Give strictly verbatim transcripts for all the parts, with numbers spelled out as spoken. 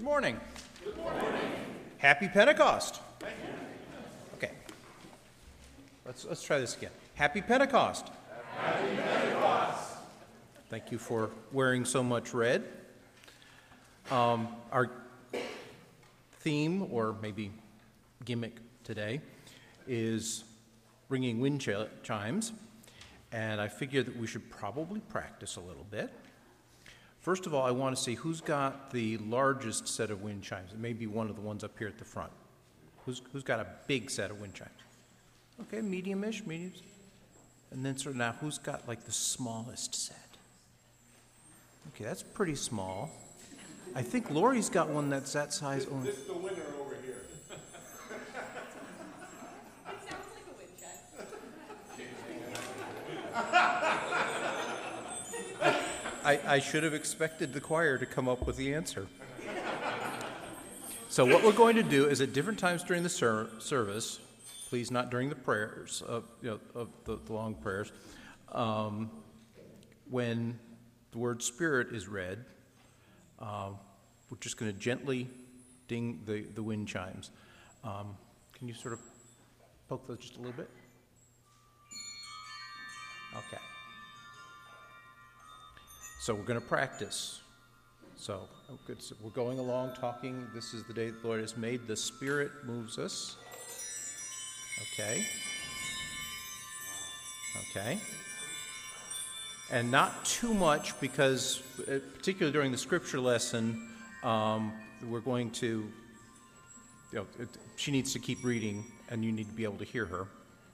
Good morning. Good morning. Happy Pentecost. Thank you. Okay. Let's let's try this again. Happy Pentecost. Happy Pentecost. Thank you for wearing so much red. Um, our theme, or maybe gimmick today, is ringing wind ch- chimes, and I figured that we should probably practice a little bit. First of all, I want to see who's got the largest set of wind chimes. It may be one of the ones up here at the front. Who's who's got a big set of wind chimes? Okay, medium-ish, medium. And then sort of now, who's got like the smallest set? Okay, that's pretty small. I think Lori's got one that's that size. This, this is the winner over here. It sounds like a wind chime. I, I should have expected the choir to come up with the answer. So what we're going to do is at different times during the ser- service, please not during the prayers, of, you know, of the, the long prayers, um, when the word Spirit is read, uh, we're just going to gently ding the, the wind chimes. Um, can you sort of poke those just a little bit? Okay. So we're going to practice. So, oh good. So we're going along talking. This is the day the Lord has made. The Spirit moves us. Okay. Okay. And not too much, because uh, particularly during the scripture lesson, um, we're going to, you know, it, she needs to keep reading, and you need to be able to hear her.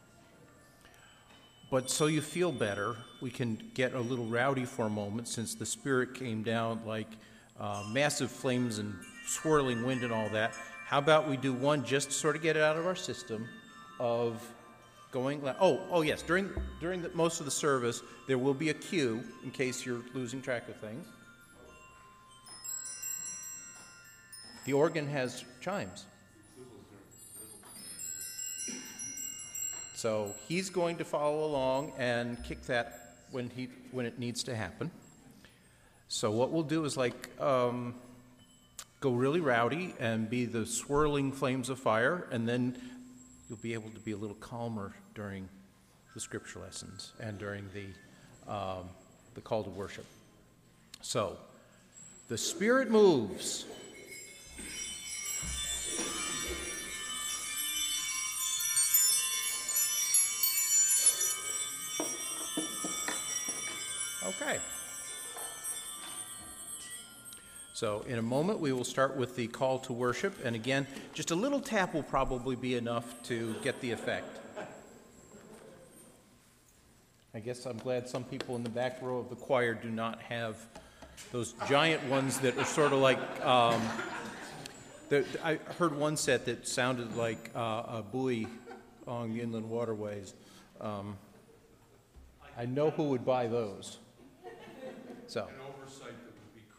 But so you feel better, we can get a little rowdy for a moment, since the Spirit came down like uh, massive flames and swirling wind and all that. How about we do one just to sort of get it out of our system of going, oh, oh yes, during during the, most of the service, there will be a cue in case you're losing track of things. The organ has chimes. So he's going to follow along and kick that when he when it needs to happen. So what we'll do is like um, go really rowdy and be the swirling flames of fire, and then you'll be able to be a little calmer during the scripture lessons and during the um, the call to worship. So the Spirit moves. Okay. So in a moment we will start with the call to worship, and again, just a little tap will probably be enough to get the effect. I guess I'm glad some people in the back row of the choir do not have those giant ones that are sort of like, um, I heard one set that sounded like uh, a buoy on the inland waterways. Um, I know who would buy those. So. An oversight that would be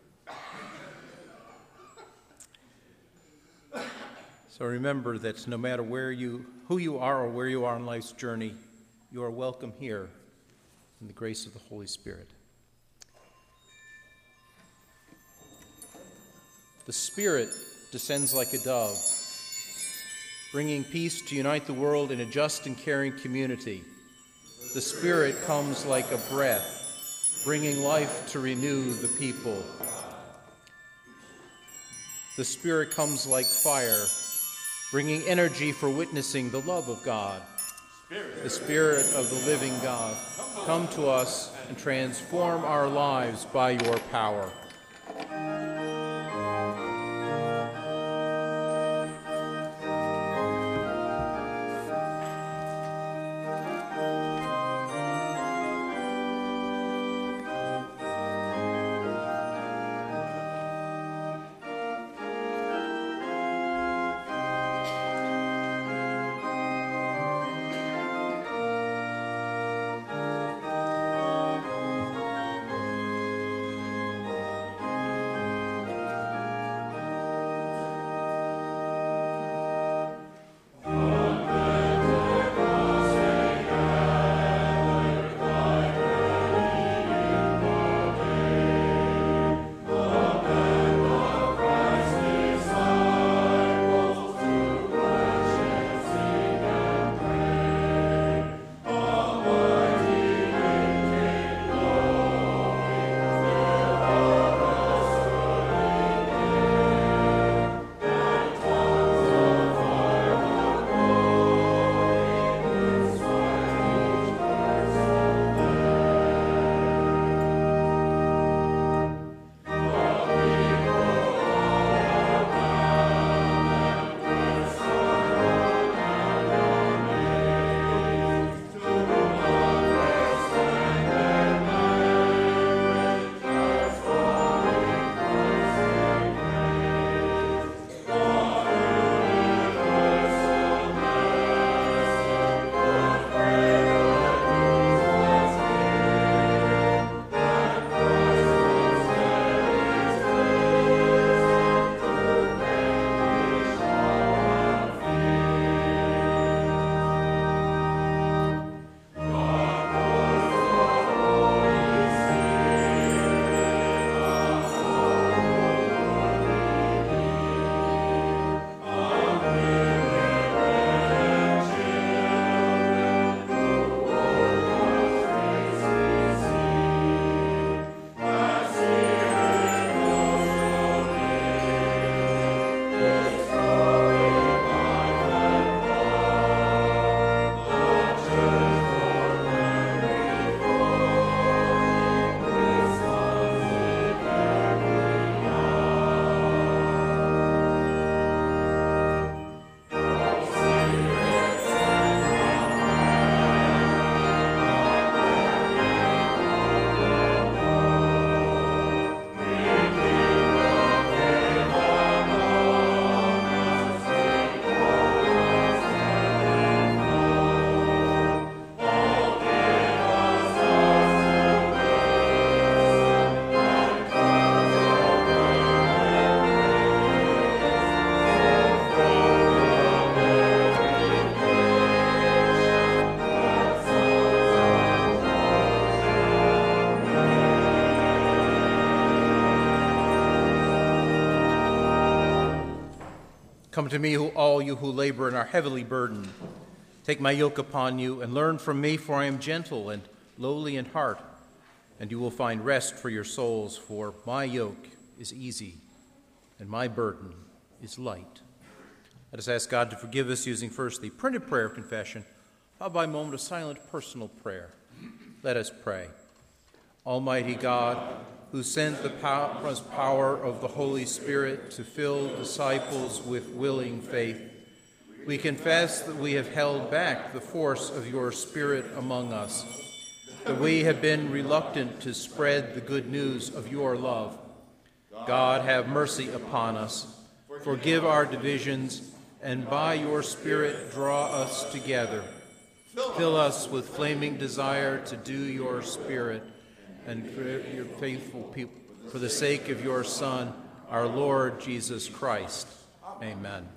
corrected. So remember that no matter where you, who you are or where you are on life's journey, you are welcome here in the grace of the Holy Spirit. The Spirit descends like a dove, bringing peace to unite the world in a just and caring community. The Spirit comes like a breath, bringing life to renew the people. The Spirit comes like fire, bringing energy for witnessing the love of God. Spirit. The Spirit of the living God, come to us and transform our lives by your power. Come to me, who, all you who labor and are heavily burdened. Take my yoke upon you and learn from me, for I am gentle and lowly in heart, and you will find rest for your souls, for my yoke is easy and my burden is light. Let us ask God to forgive us using first the printed prayer of confession, followed by a moment of silent personal prayer. Let us pray. Almighty God, who sent the power of the Holy Spirit to fill disciples with willing faith, we confess that we have held back the force of your Spirit among us, that we have been reluctant to spread the good news of your love. God, have mercy upon us, forgive our divisions, and by your Spirit draw us together. Fill us with flaming desire to do your Spirit and for your faithful people, for the sake of your Son, our Lord Jesus Christ. Amen.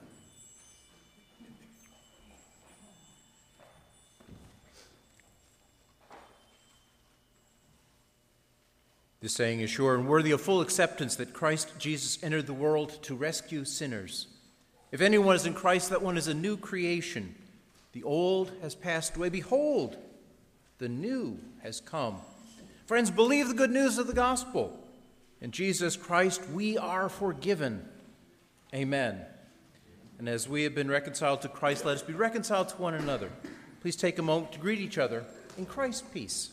This saying is sure and worthy of full acceptance that Christ Jesus entered the world to rescue sinners. If anyone is in Christ, that one is a new creation. The old has passed away. Behold, the new has come. Friends, believe the good news of the gospel. In Jesus Christ, we are forgiven. Amen. And as we have been reconciled to Christ, let us be reconciled to one another. Please take a moment to greet each other in Christ's peace.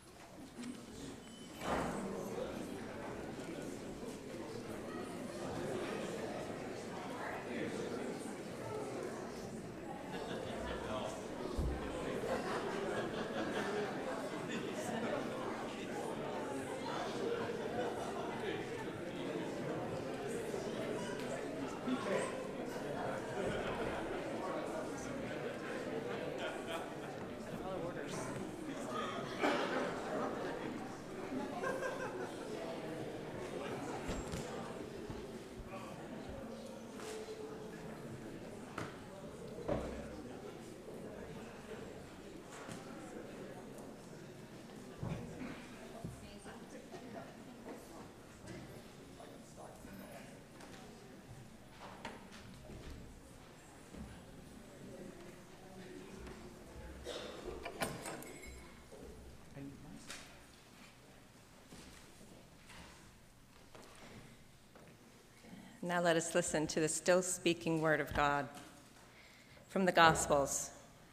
Now let us listen to the still speaking word of God from the Gospels.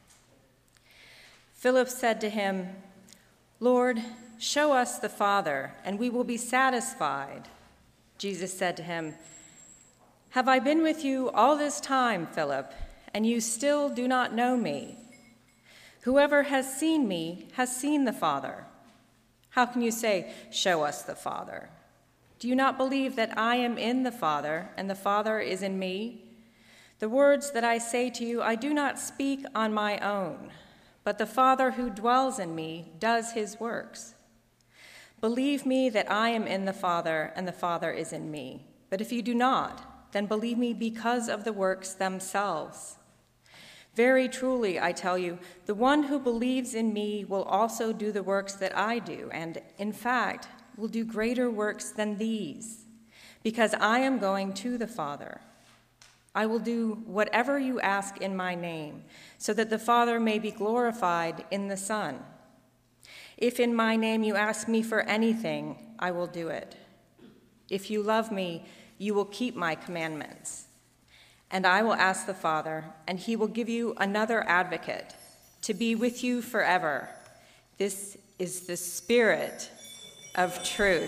Philip said to him, "Lord, show us the Father, and we will be satisfied." Jesus said to him, "Have I been with you all this time, Philip, and you still do not know me? Whoever has seen me has seen the Father. How can you say, 'Show us the Father'? Do you not believe that I am in the Father, and the Father is in me? The words that I say to you, I do not speak on my own, but the Father who dwells in me does his works. Believe me that I am in the Father, and the Father is in me. But if you do not, then believe me because of the works themselves. Very truly, I tell you, the one who believes in me will also do the works that I do, and in fact, will do greater works than these, because I am going to the Father. I will do whatever you ask in my name, so that the Father may be glorified in the Son. If in my name you ask me for anything, I will do it. If you love me, you will keep my commandments. And I will ask the Father, and he will give you another advocate to be with you forever. This is the Spirit of truth,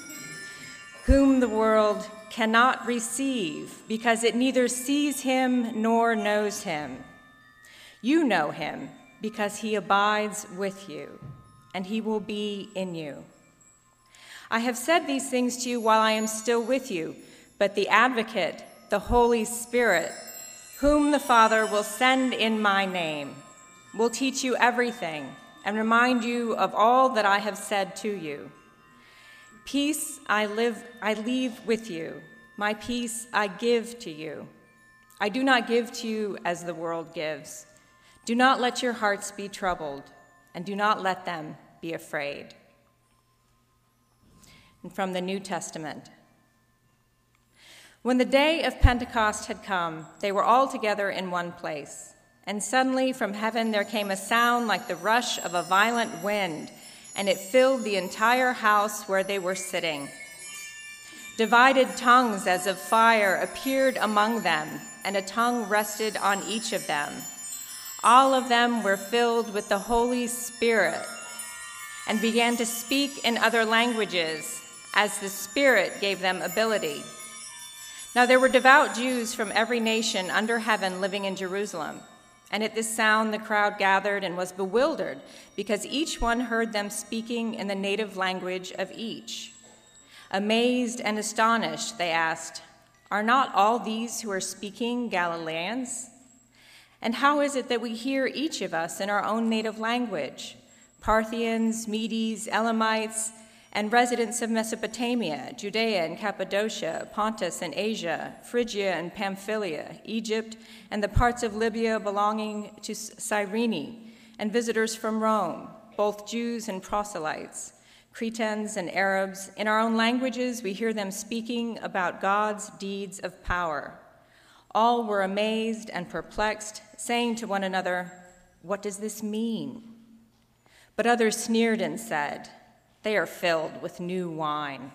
whom the world cannot receive because it neither sees him nor knows him. You know him because he abides with you, and he will be in you. I have said these things to you while I am still with you, but the Advocate, the Holy Spirit, whom the Father will send in my name, will teach you everything and remind you of all that I have said to you. Peace I live, I leave with you. My peace I give to you. I do not give to you as the world gives. Do not let your hearts be troubled, and do not let them be afraid." And from the New Testament. When the day of Pentecost had come, they were all together in one place. And suddenly from heaven there came a sound like the rush of a violent wind, and it filled the entire house where they were sitting. Divided tongues as of fire appeared among them, and a tongue rested on each of them. All of them were filled with the Holy Spirit and began to speak in other languages as the Spirit gave them ability. Now there were devout Jews from every nation under heaven living in Jerusalem. And at this sound the crowd gathered and was bewildered, because each one heard them speaking in the native language of each. Amazed and astonished, they asked, "Are not all these who are speaking Galileans? And how is it that we hear each of us in our own native language? Parthians, Medes, Elamites, and residents of Mesopotamia, Judea and Cappadocia, Pontus and Asia, Phrygia and Pamphylia, Egypt, and the parts of Libya belonging to Cyrene, and visitors from Rome, both Jews and proselytes, Cretans and Arabs. In our own languages we hear them speaking about God's deeds of power." All were amazed and perplexed, saying to one another, "What does this mean?" But others sneered and said, "They are filled with new wine."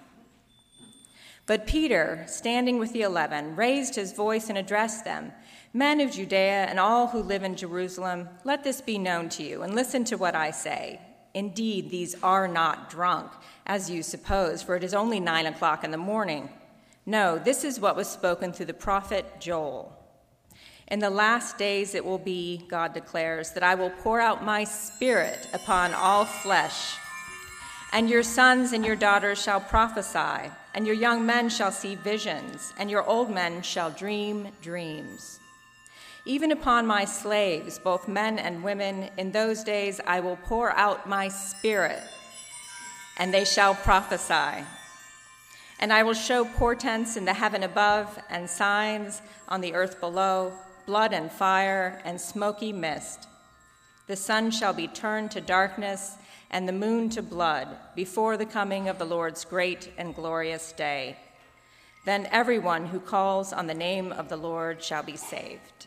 But Peter, standing with the eleven, raised his voice and addressed them, "Men of Judea and all who live in Jerusalem, let this be known to you, and listen to what I say. Indeed, these are not drunk, as you suppose, for it is only nine o'clock in the morning. No, this is what was spoken through the prophet Joel. In the last days it will be, God declares, that I will pour out my Spirit upon all flesh. And your sons and your daughters shall prophesy, and your young men shall see visions, and your old men shall dream dreams. Even upon my slaves, both men and women, in those days I will pour out my Spirit, and they shall prophesy. And I will show portents in the heaven above and signs on the earth below, blood and fire and smoky mist. The sun shall be turned to darkness and the moon to blood before the coming of the Lord's great and glorious day. Then everyone who calls on the name of the Lord shall be saved."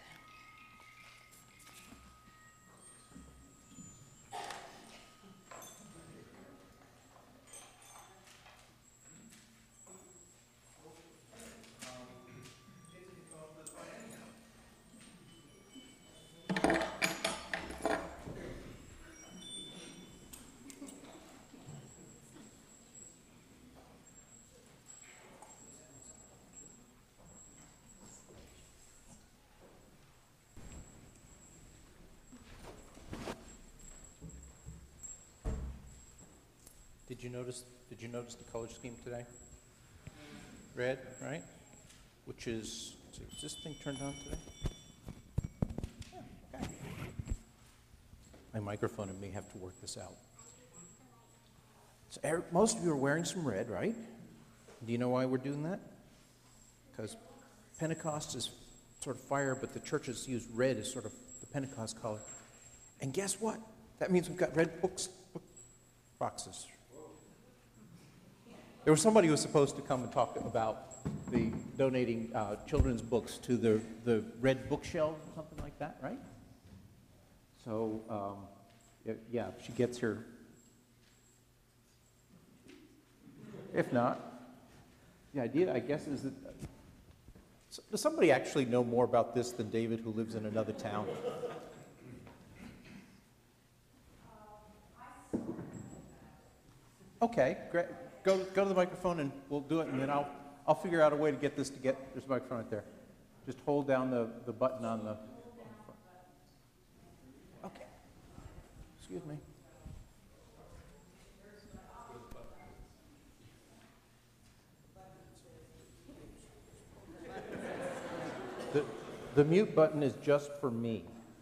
Did you notice, did you notice the color scheme today? Red, right? Which is, is this thing turned on today? Yeah, okay. My microphone and me have to work this out. So er, most of you are wearing some red, right? Do you know why we're doing that? Because Pentecost is sort of fire, but the churches use red as sort of the Pentecost color. And guess what? That means we've got red books, book boxes. There was somebody who was supposed to come and talk about the donating uh, children's books to the, the red bookshelf or something like that, right? So, um, it, yeah, if she gets here. If not, the idea, I guess, is that, uh, so does somebody actually know more about this than David, who lives in another town? Okay, great. Go, go to the microphone and we'll do it, and then I'll, I'll figure out a way to get this to get, there's a microphone right there. Just hold down the, the button on the, okay. Excuse me. The, the mute button is just for me.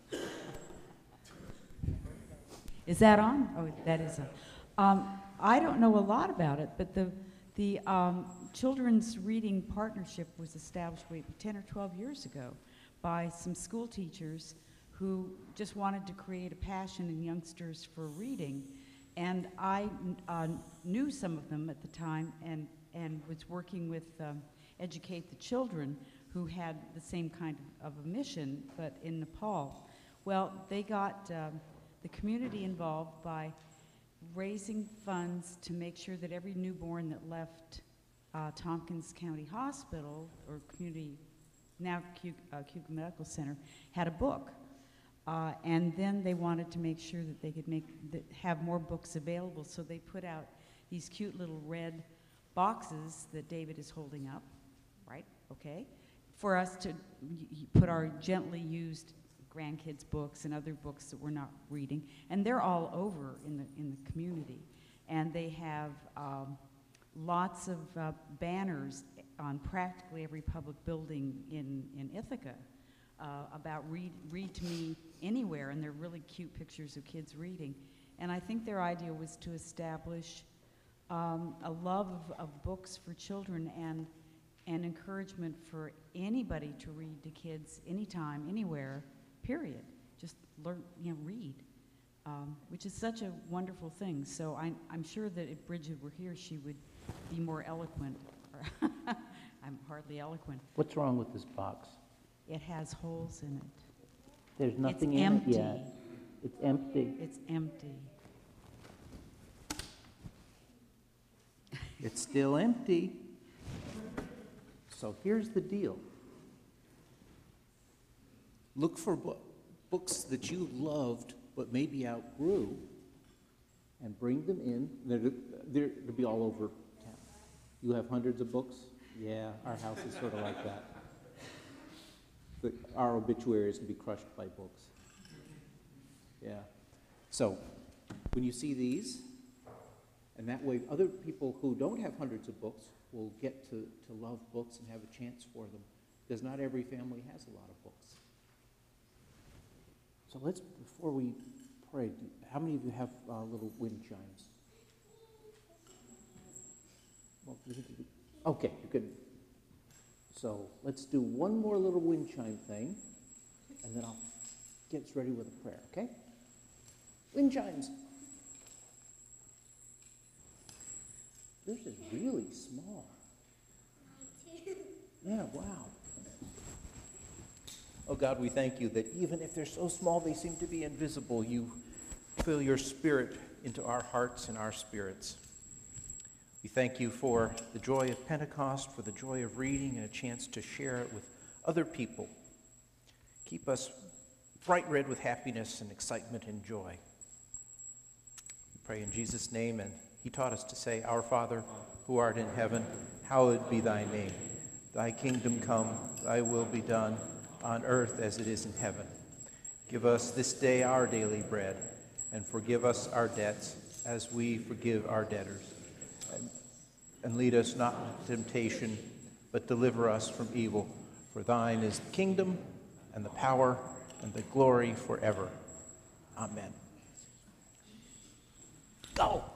Is that on? Oh, that is on. Um, I don't know a lot about it, but the the um, Children's Reading Partnership was established maybe ten or twelve years ago by some school teachers who just wanted to create a passion in youngsters for reading. And I uh, knew some of them at the time and, and was working with um, educate the children who had the same kind of, of a mission, but in Nepal. Well, they got um, the community involved by raising funds to make sure that every newborn that left uh, Tompkins County Hospital, or community, now Q, uh, Cuba Medical Center, had a book. Uh, and then they wanted to make sure that they could make that have more books available, so they put out these cute little red boxes that David is holding up, right? Okay, for us to y- y- put our gently used grandkids' books and other books that we're not reading, and they're all over in the in the community, and they have um, lots of uh, banners on practically every public building in in Ithaca. Uh, about read, read to me anywhere, and they're really cute pictures of kids reading. And I think their idea was to establish um, a love of, of books for children and, and encouragement for anybody to read to kids anytime, anywhere, period. Just learn, you know, read, um, which is such a wonderful thing. So I, I'm sure that if Bridget were here, she would be more eloquent. I'm hardly eloquent. What's wrong with this box? It has holes in it. There's nothing It's in empty. it yet. It's empty. It's empty. It's still empty. So here's the deal. Look for bo- books that you loved but maybe outgrew, and bring them in. They're, they're, they'll be all over town. You have hundreds of books? Yeah, our house is sort of like that. The, our obituaries can be crushed by books. Yeah. So, when you see these, and that way other people who don't have hundreds of books will get to, to love books and have a chance for them, because not every family has a lot of books. So let's, before we pray, do- how many of you have uh, little wind chimes? Well, you think you could- Okay, you could. So let's do one more little wind chime thing, and then I'll get us ready with a prayer, okay? Wind chimes. This is really small. Yeah, wow. Oh God, we thank you that even if they're so small they seem to be invisible, you fill your spirit into our hearts and our spirits. We thank you for the joy of Pentecost, for the joy of reading and a chance to share it with other people. Keep us bright red with happiness and excitement and joy. We pray in Jesus' name, and he taught us to say, Our Father, who art in heaven, hallowed be thy name. Thy kingdom come, thy will be done, on earth as it is in heaven. Give us this day our daily bread, and forgive us our debts as we forgive our debtors. And, and lead us not into temptation, but deliver us from evil. For thine is the kingdom, and the power, and the glory forever. Amen. Go!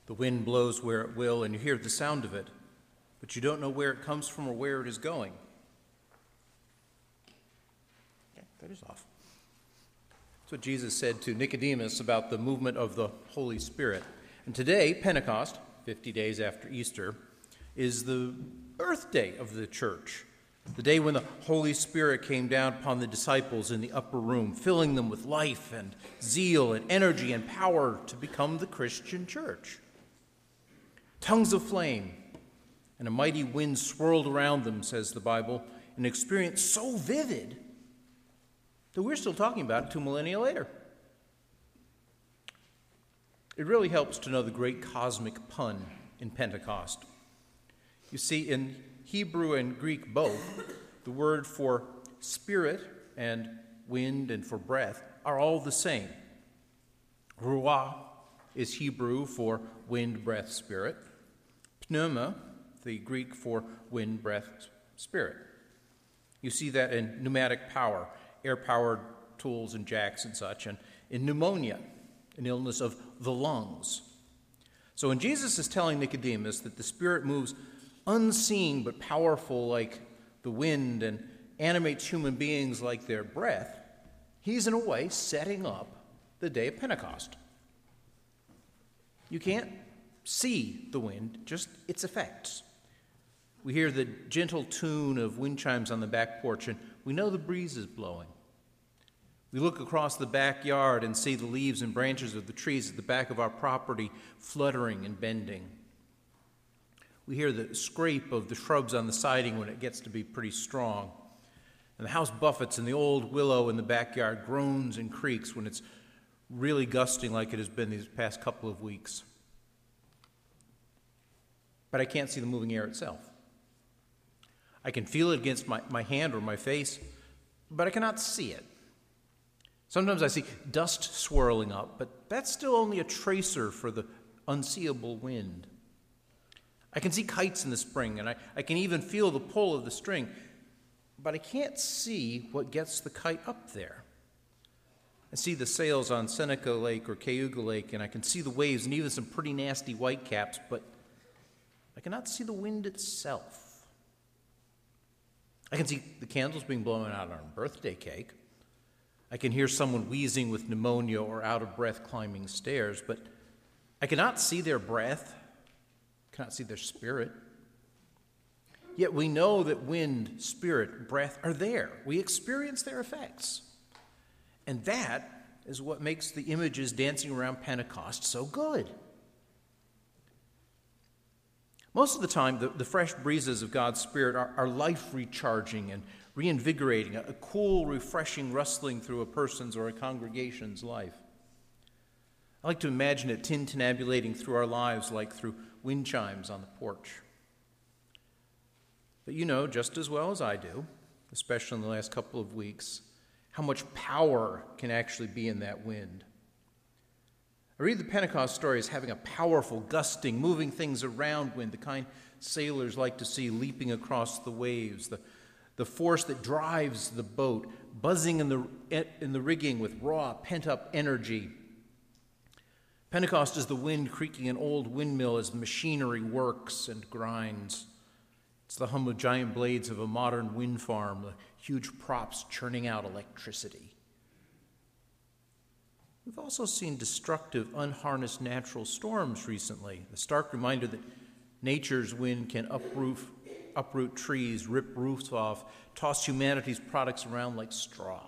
The wind blows where it will, and you hear the sound of it, but you don't know where it comes from or where it is going. Okay, that is off. That's what Jesus said to Nicodemus about the movement of the Holy Spirit. And today, Pentecost, fifty days after Easter, is the birthday of the church, the day when the Holy Spirit came down upon the disciples in the upper room, filling them with life and zeal and energy and power to become the Christian church. Tongues of flame and a mighty wind swirled around them, says the Bible, an experience so vivid that we're still talking about it two millennia later. It really helps to know the great cosmic pun in Pentecost. You see, in Hebrew and Greek both, the word for spirit and wind and for breath are all the same. Ruah is Hebrew for wind, breath, spirit. Pneuma, the Greek for wind, breath, spirit. You see that in pneumatic power, air-powered tools and jacks and such, and in pneumonia, an illness of the lungs. So when Jesus is telling Nicodemus that the Spirit moves unseen but powerful like the wind and animates human beings like their breath, he's in a way setting up the day of Pentecost. You can't see the wind, just its effects. We hear the gentle tune of wind chimes on the back porch, and we know the breeze is blowing. We look across the backyard and see the leaves and branches of the trees at the back of our property fluttering and bending. We hear the scrape of the shrubs on the siding when it gets to be pretty strong. And the house buffets and the old willow in the backyard groans and creaks when it's really gusting like it has been these past couple of weeks. But I can't see the moving air itself. I can feel it against my, my hand or my face, but I cannot see it. Sometimes I see dust swirling up, but that's still only a tracer for the unseeable wind. I can see kites in the spring, and I, I can even feel the pull of the string, but I can't see what gets the kite up there. I see the sails on Seneca Lake or Cayuga Lake, and I can see the waves and even some pretty nasty whitecaps, but I cannot see the wind itself. I can see the candles being blown out on a birthday cake. I can hear someone wheezing with pneumonia or out of breath climbing stairs, but I cannot see their breath, cannot see their spirit. Yet we know that wind, spirit, breath are there. We experience their effects. And that is what makes the images dancing around Pentecost so good. Most of the time, the, the fresh breezes of God's Spirit are, are life-recharging and reinvigorating, a, a cool, refreshing rustling through a person's or a congregation's life. I like to imagine it tintinnabulating through our lives like through wind chimes on the porch. But you know just as well as I do, especially in the last couple of weeks, how much power can actually be in that wind. I read the Pentecost story as having a powerful, gusting, moving things around wind, the kind sailors like to see leaping across the waves, the, the force that drives the boat, buzzing in the, in the rigging with raw, pent-up energy. Pentecost is the wind creaking an old windmill as the machinery works and grinds. It's the hum of giant blades of a modern wind farm, the huge props churning out electricity. We've also seen destructive, unharnessed natural storms recently, a stark reminder that nature's wind can uproot, uproot trees, rip roofs off, toss humanity's products around like straw.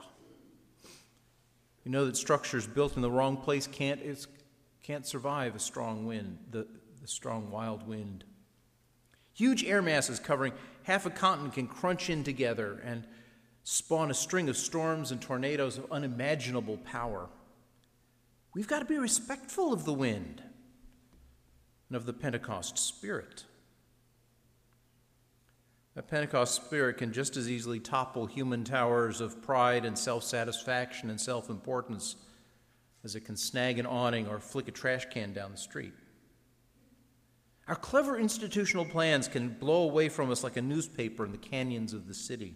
We know that structures built in the wrong place can't, it's, can't survive a strong wind, the, the strong wild wind. Huge air masses covering half a continent can crunch in together and spawn a string of storms and tornadoes of unimaginable power. We've got to be respectful of the wind and of the Pentecost spirit. The Pentecost spirit can just as easily topple human towers of pride and self-satisfaction and self-importance as it can snag an awning or flick a trash can down the street. Our clever institutional plans can blow away from us like a newspaper in the canyons of the city.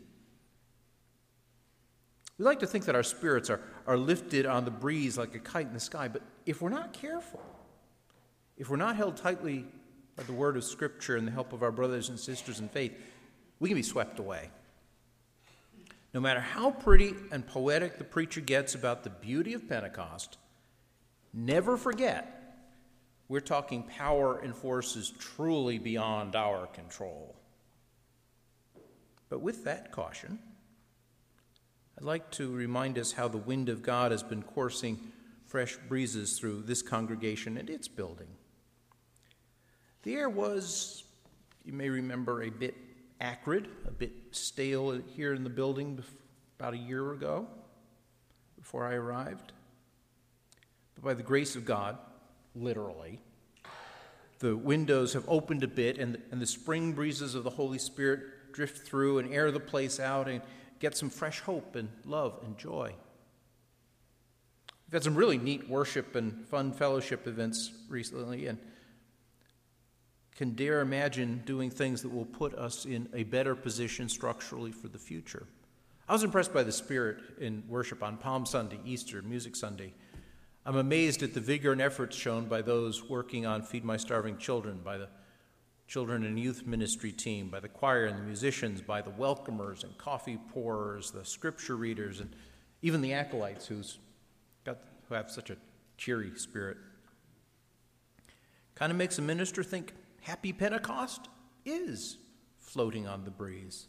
We like to think that our spirits are, are lifted on the breeze like a kite in the sky, but if we're not careful, if we're not held tightly by the word of Scripture and the help of our brothers and sisters in faith, we can be swept away. No matter how pretty and poetic the preacher gets about the beauty of Pentecost, never forget we're talking power and forces truly beyond our control. But with that caution, I'd like to remind us how the wind of God has been coursing fresh breezes through this congregation and its building. The air was, you may remember, a bit acrid, a bit stale here in the building about a year ago, before I arrived. But by the grace of God, literally, the windows have opened a bit, and the, and the spring breezes of the Holy Spirit drift through and air the place out and get some fresh hope and love and joy. We've had some really neat worship and fun fellowship events recently, and can dare imagine doing things that will put us in a better position structurally for the future. I was impressed by the spirit in worship on Palm Sunday, Easter, Music Sunday. I'm amazed at the vigor and efforts shown by those working on Feed My Starving Children, by the children and youth ministry team, by the choir and the musicians, by the welcomers and coffee pourers, the scripture readers, and even the acolytes who's got, who have such a cheery spirit. Kind of makes a minister think Happy Pentecost is floating on the breeze.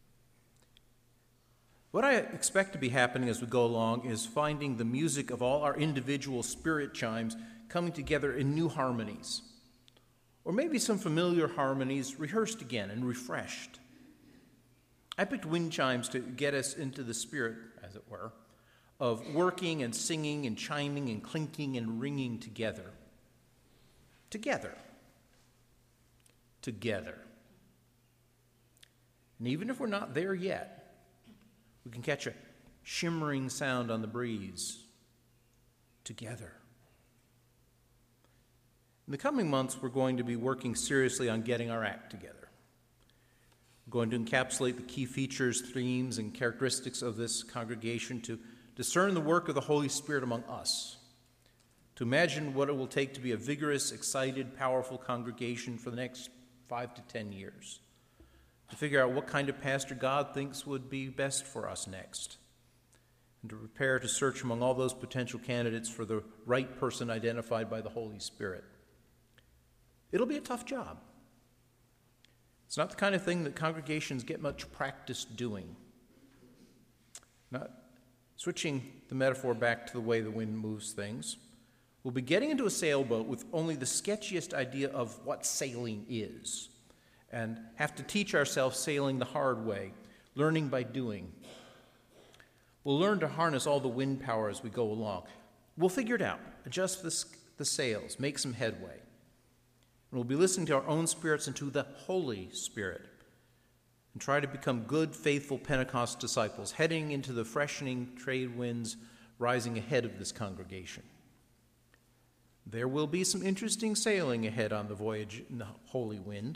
What I expect to be happening as we go along is finding the music of all our individual spirit chimes coming together in new harmonies, or maybe some familiar harmonies rehearsed again and refreshed. I picked wind chimes to get us into the spirit, as it were, of working and singing and chiming and clinking and ringing together. Together. Together. And even if we're not there yet, we can catch a shimmering sound on the breeze. Together. In the coming months, we're going to be working seriously on getting our act together. We're going to encapsulate the key features, themes, and characteristics of this congregation to discern the work of the Holy Spirit among us, to imagine what it will take to be a vigorous, excited, powerful congregation for the next five to ten years, to figure out what kind of pastor God thinks would be best for us next, and to prepare to search among all those potential candidates for the right person identified by the Holy Spirit. It'll be a tough job. It's not the kind of thing that congregations get much practice doing. Not switching the metaphor back to the way the wind moves things, we'll be getting into a sailboat with only the sketchiest idea of what sailing is, and have to teach ourselves sailing the hard way, learning by doing. We'll learn to harness all the wind power as we go along. We'll figure it out, adjust the, the sails, make some headway. And we'll be listening to our own spirits and to the Holy Spirit, and try to become good, faithful Pentecost disciples, heading into the freshening trade winds rising ahead of this congregation. There will be some interesting sailing ahead on the voyage in the holy wind.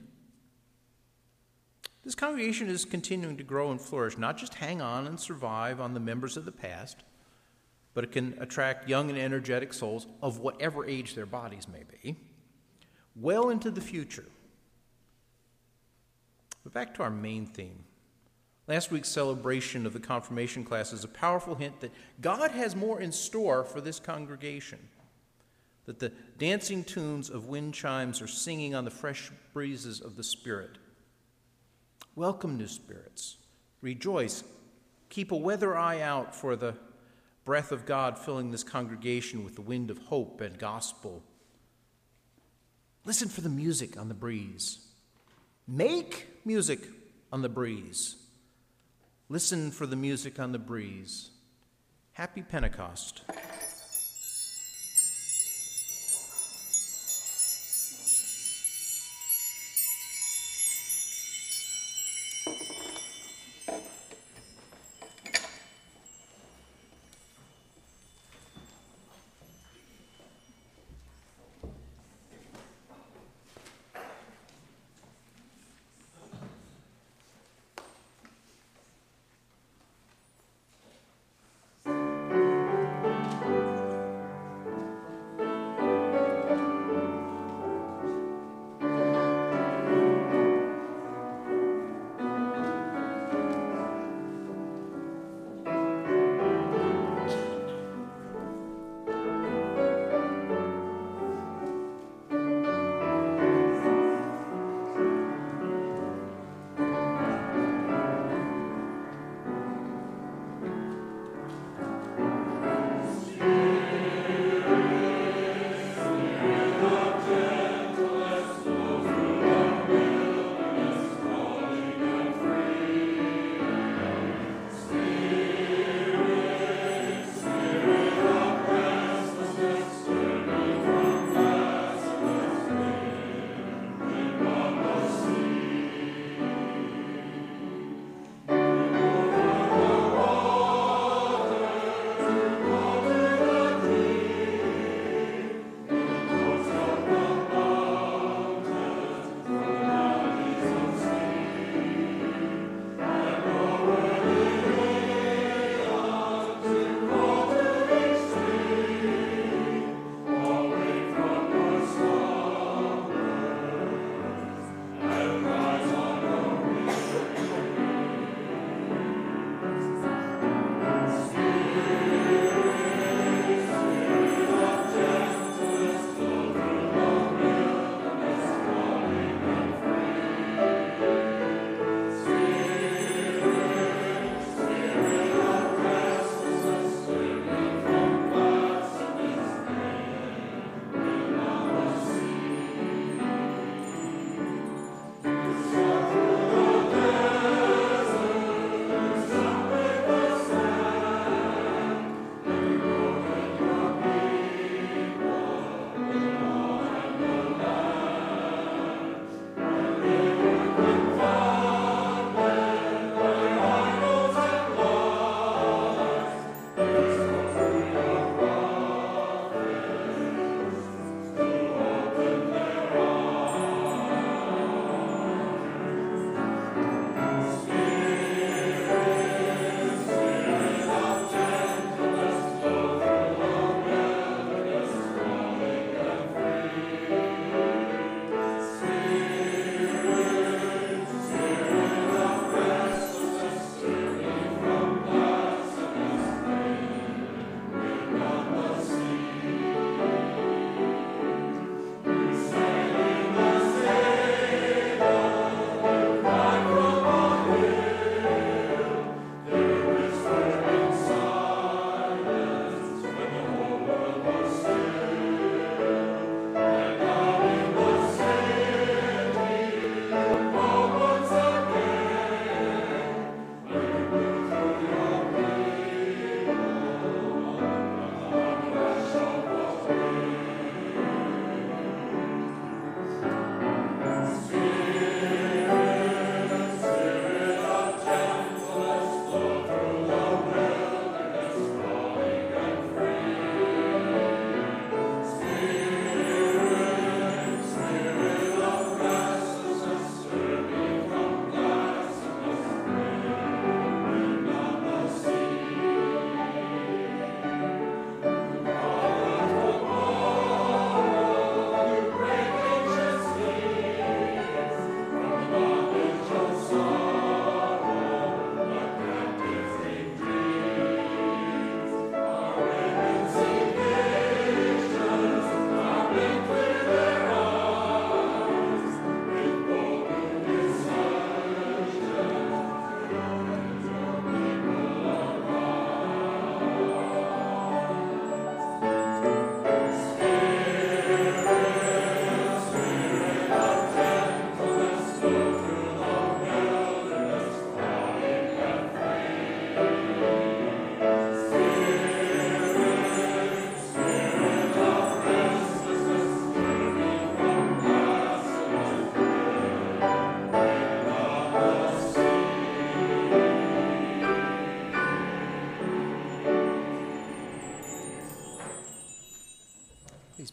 This congregation is continuing to grow and flourish, not just hang on and survive on the members of the past, but it can attract young and energetic souls of whatever age their bodies may be, well into the future. But back to our main theme. Last week's celebration of the confirmation class is a powerful hint that God has more in store for this congregation, that the dancing tunes of wind chimes are singing on the fresh breezes of the Spirit. Welcome, new spirits. Rejoice. Keep a weather eye out for the breath of God filling this congregation with the wind of hope and gospel. Listen for the music on the breeze. Make music on the breeze. Listen for the music on the breeze. Happy Pentecost.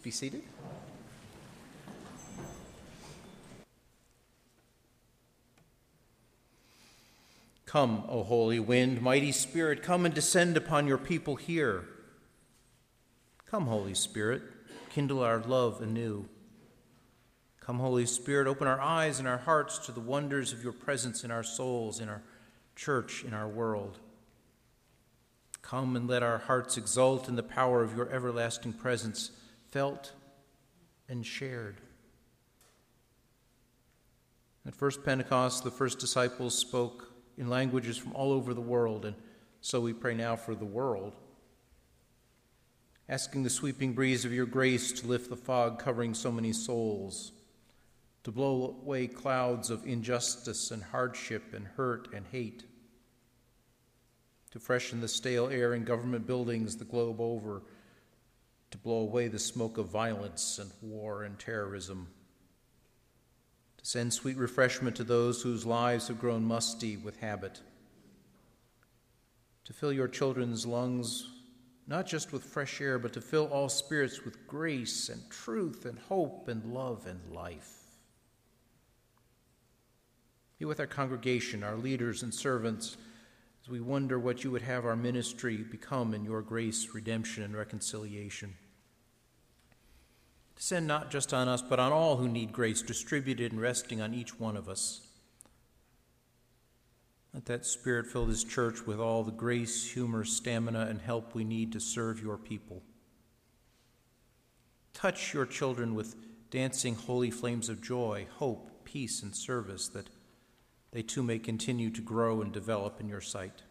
be seated. Come, O holy wind, mighty Spirit, come and descend upon your people here. Come, Holy Spirit, kindle our love anew. Come, Holy Spirit, open our eyes and our hearts to the wonders of your presence in our souls, in our church, in our world. Come and let our hearts exult in the power of your everlasting presence, felt and shared. At first Pentecost, the first disciples spoke in languages from all over the world, and so we pray now for the world, asking the sweeping breeze of your grace to lift the fog covering so many souls, to blow away clouds of injustice and hardship and hurt and hate, to freshen the stale air in government buildings the globe over, to blow away the smoke of violence and war and terrorism, to send sweet refreshment to those whose lives have grown musty with habit, to fill your children's lungs not just with fresh air, but to fill all spirits with grace and truth and hope and love and life. Be with our congregation, our leaders and servants, as we wonder what you would have our ministry become in your grace, redemption, and reconciliation. Descend not just on us, but on all who need grace, distributed and resting on each one of us. Let that Spirit fill this church with all the grace, humor, stamina, and help we need to serve your people. Touch your children with dancing holy flames of joy, hope, peace, and service, that they too may continue to grow and develop in your sight.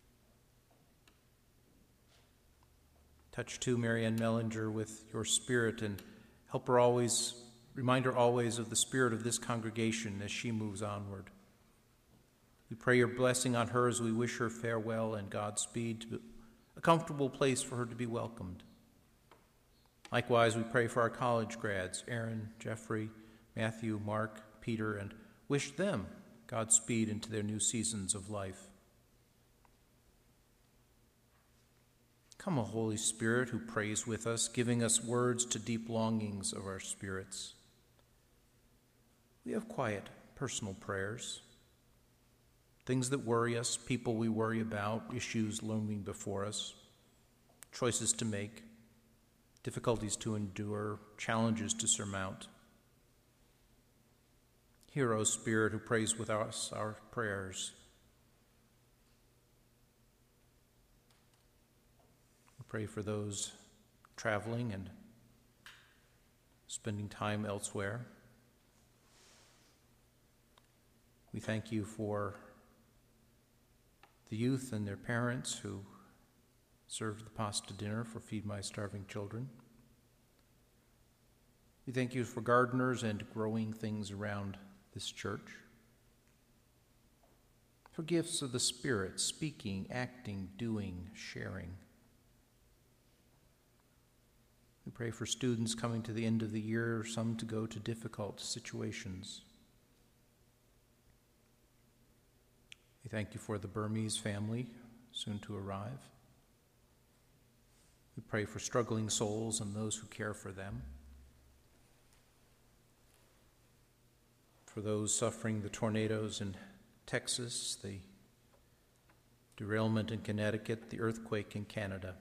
Touch too Marianne Mellinger with your Spirit, and help her always, remind her always of the spirit of this congregation as she moves onward. We pray your blessing on her as we wish her farewell and Godspeed, to a comfortable place for her to be welcomed. Likewise, we pray for our college grads, Aaron, Jeffrey, Matthew, Mark, Peter, and wish them Godspeed into their new seasons of life. Come, O Holy Spirit, who prays with us, giving us words to deep longings of our spirits. We have quiet, personal prayers, things that worry us, people we worry about, issues looming before us, choices to make, difficulties to endure, challenges to surmount. Hear, O Spirit, who prays with us our prayers. We pray for those traveling and spending time elsewhere. We thank you for the youth and their parents who served the pasta dinner for Feed My Starving Children. We thank you for gardeners and growing things around this church, for gifts of the Spirit, speaking, acting, doing, sharing. We pray for students coming to the end of the year, some to go to difficult situations. We thank you for the Burmese family soon to arrive. We pray for struggling souls and those who care for them. For those suffering the tornadoes in Texas, the derailment in Connecticut, the earthquake in Canada.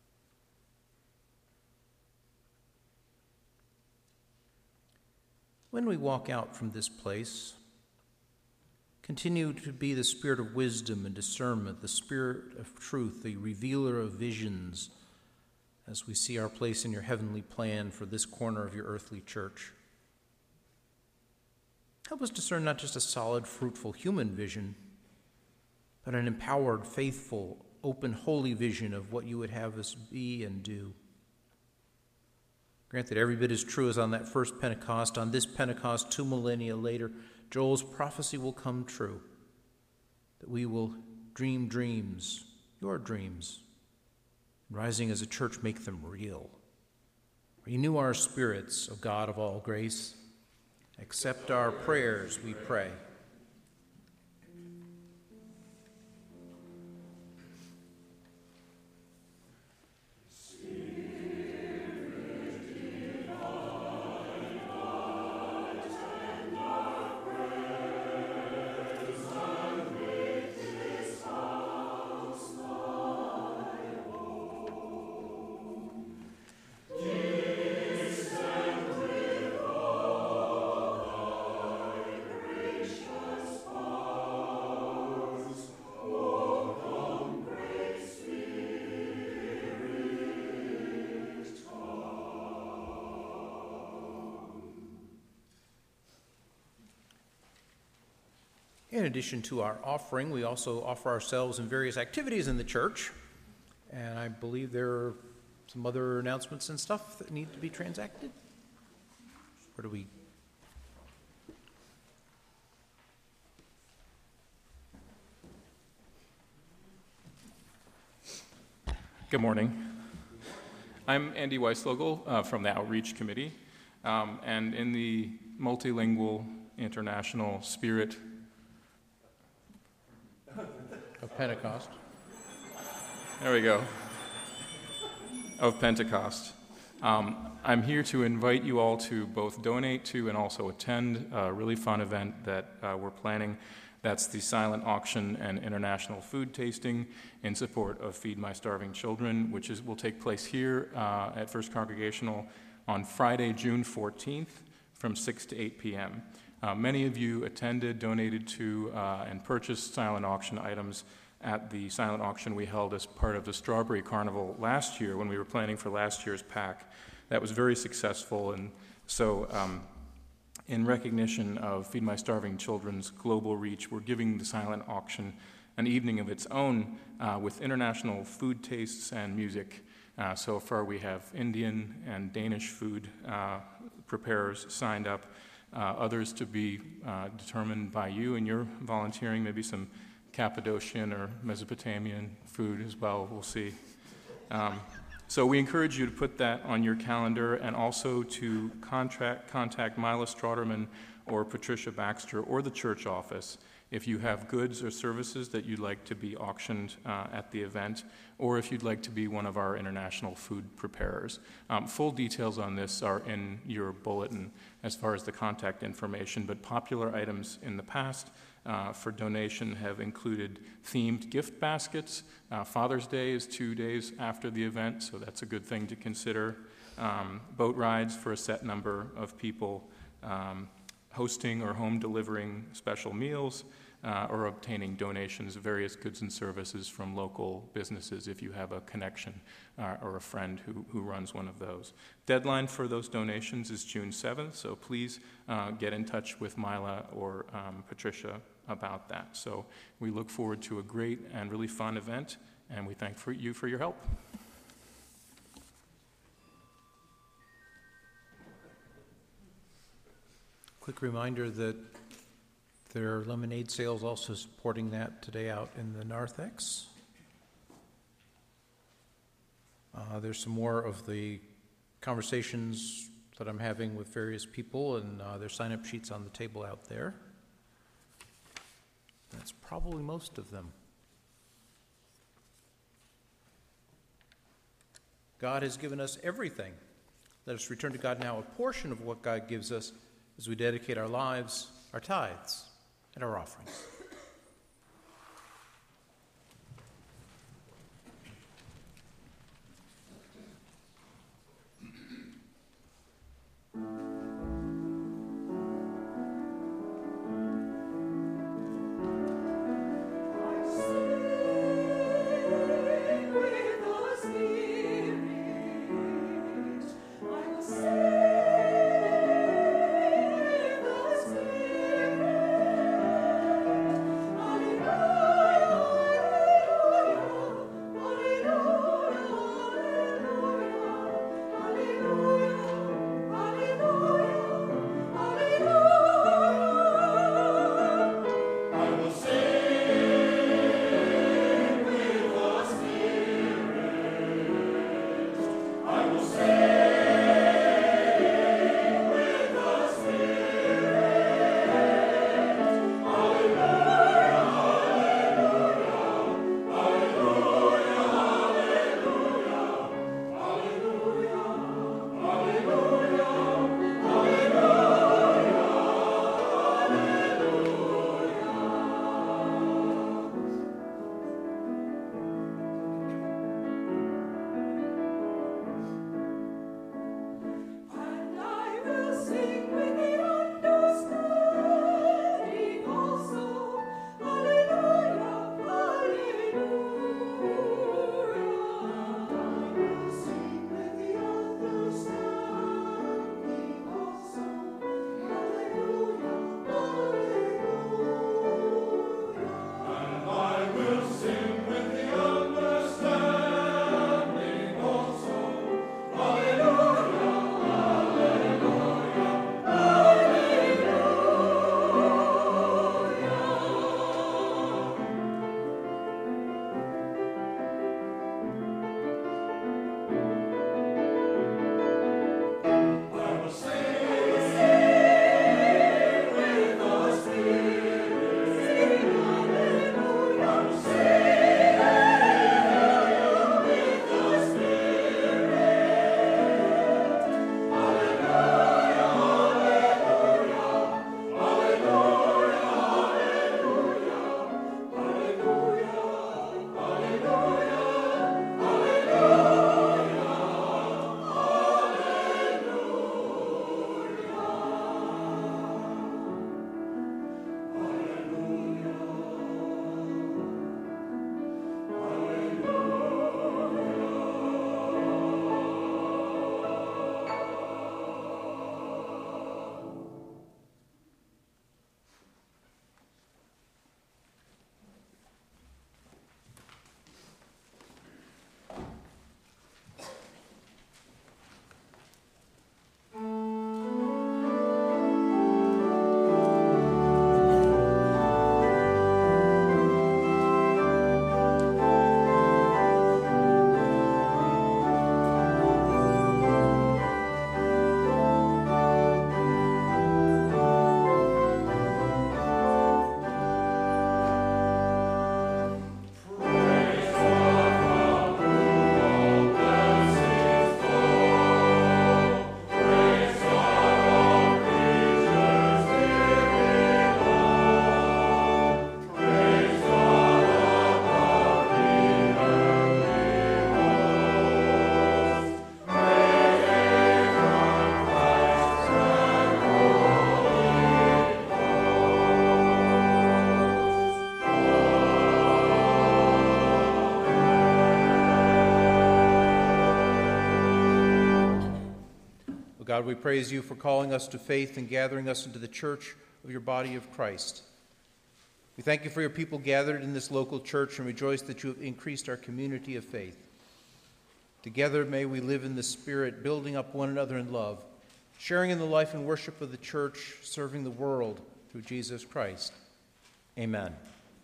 When we walk out from this place, continue to be the spirit of wisdom and discernment, the spirit of truth, the revealer of visions, as we see our place in your heavenly plan for this corner of your earthly church. Help us discern not just a solid, fruitful human vision, but an empowered, faithful, open, holy vision of what you would have us be and do. Grant that every bit as true as on that first Pentecost, on this Pentecost two millennia later, Joel's prophecy will come true, that we will dream dreams, your dreams, rising as a church, make them real. Renew our spirits, O God of all grace. Accept our prayers, we pray. Spirit In addition to our offering, we also offer ourselves in various activities in the church. And I believe there are some other announcements and stuff that need to be transacted. Where do we? Good morning. I'm Andy Weislogel uh, from the Outreach Committee, um, and in the multilingual international spirit Of Pentecost. There we go. Of Pentecost. Um, I'm here to invite you all to both donate to and also attend a really fun event that uh, we're planning. That's the silent auction and international food tasting in support of Feed My Starving Children, which is, will take place here uh, at First Congregational on Friday, June fourteenth from six to eight p.m. Uh, many of you attended, donated to, uh, and purchased silent auction items at the silent auction we held as part of the Strawberry Carnival last year when we were planning for last year's pack. That was very successful, and so um, in recognition of Feed My Starving Children's global reach, we're giving the silent auction an evening of its own uh, with international food tastes and music. Uh, so far we have Indian and Danish food uh, preparers signed up, uh, others to be uh, determined by you and your volunteering, maybe some Cappadocian or Mesopotamian food as well, we'll see. Um, so we encourage you to put that on your calendar and also to contract, contact Mila Strauderman or Patricia Baxter or the church office if you have goods or services that you'd like to be auctioned uh, at the event, or if you'd like to be one of our international food preparers. Um, full details on this are in your bulletin as far as the contact information, but popular items in the past Uh, for donation have included themed gift baskets. Uh, Father's Day is two days after the event, so that's a good thing to consider. Um, boat rides for a set number of people, um, hosting or home delivering special meals, uh, or obtaining donations of various goods and services from local businesses if you have a connection uh, or a friend who, who runs one of those. Deadline for those donations is June seventh, so please uh, get in touch with Mila or um, Patricia about that. So we look forward to a great and really fun event, and we thank for you for your help. Quick reminder that there are lemonade sales also supporting that today out in the narthex. Uh, there's some more of the conversations that I'm having with various people, and uh, there's sign-up sheets on the table out there. That's probably most of them. God has given us everything. Let us return to God now a portion of what God gives us as we dedicate our lives, our tithes, and our offerings. Hallelujah, hallelujah. God, we praise you for calling us to faith and gathering us into the church of your body of Christ. We thank you for your people gathered in this local church and rejoice that you have increased our community of faith. Together may we live in the Spirit, building up one another in love, sharing in the life and worship of the church, serving the world through Jesus Christ. Amen.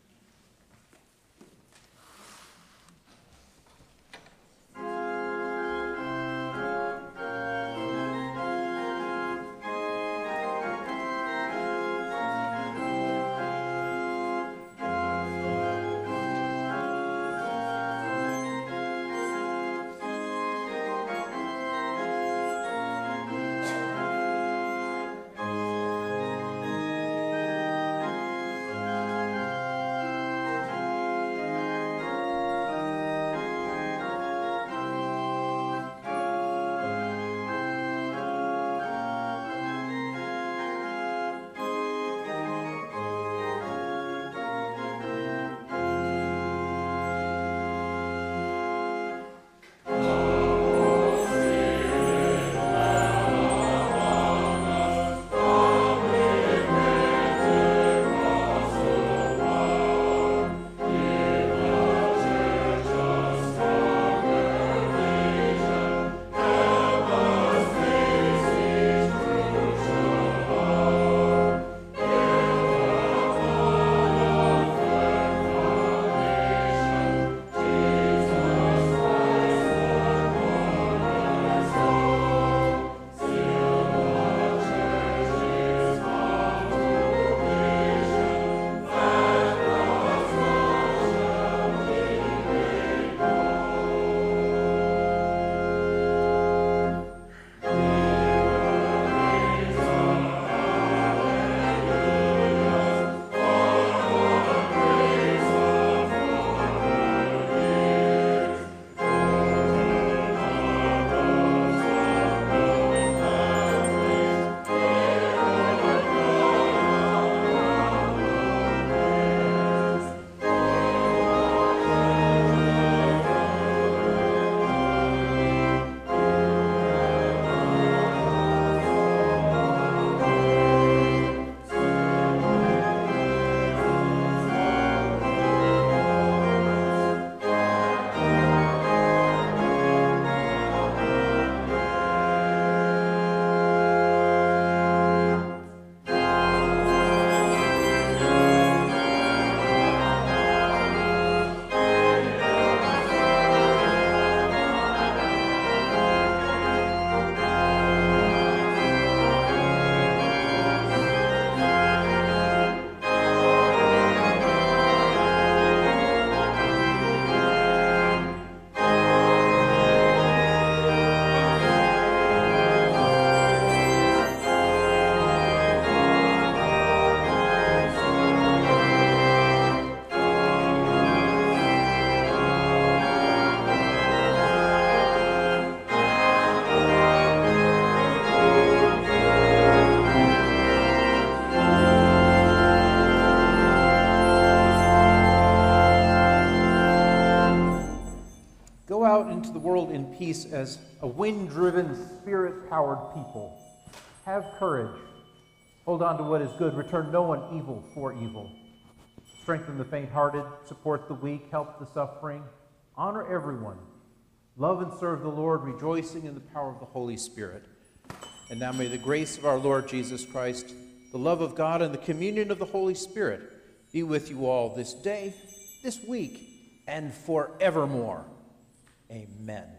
Go out into the world in peace as a wind-driven, spirit-powered people. Have courage. Hold on to what is good. Return no one evil for evil. Strengthen the faint-hearted. Support the weak. Help the suffering. Honor everyone. Love and serve the Lord, rejoicing in the power of the Holy Spirit. And now may the grace of our Lord Jesus Christ, the love of God, and the communion of the Holy Spirit be with you all this day, this week, and forevermore. Amen.